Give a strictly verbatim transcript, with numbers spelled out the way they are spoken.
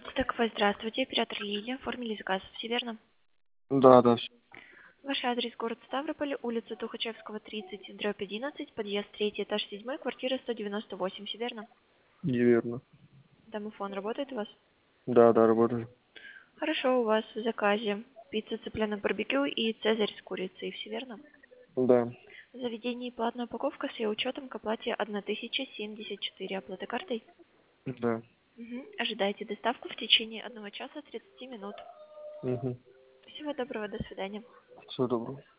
Так, здравствуйте, оператор Лилия. Оформили заказ, все верно? Да, да, всё Ваш адрес город Ставрополь, улица Тухачевского, тридцать, дробь одиннадцать, подъезд третий, этаж седьмой, квартира сто девяносто восемь, все верно? неверно. Домофон работает у вас? Да, да, работает. Хорошо, у вас в заказе пицца цыпленок барбекю и цезарь с курицей, все верно? Да, В заведении платная упаковка с ее учетом к оплате тысяча семьдесят четыре. Оплата картой? да. Угу. Ожидайте доставку в течение одного часа тридцати минут. Угу. Всего доброго, до свидания. Всего доброго.